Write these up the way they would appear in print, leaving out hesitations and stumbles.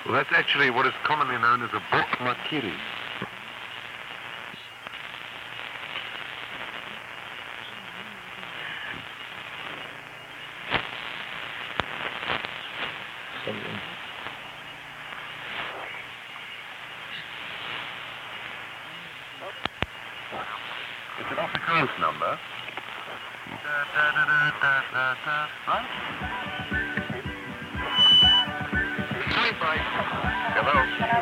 Well, that's actually what is commonly known as a Bok Makiri. It's an Afrikaans number. Right? Hello.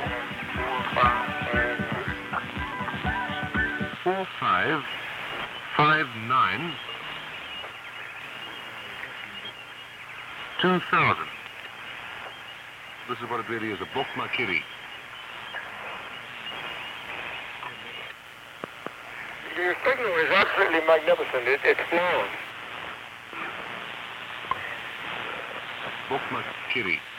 4559 2000. This is what it really is, a Bok Makiri. Your signal is absolutely magnificent. It's flawless. Bok Makiri.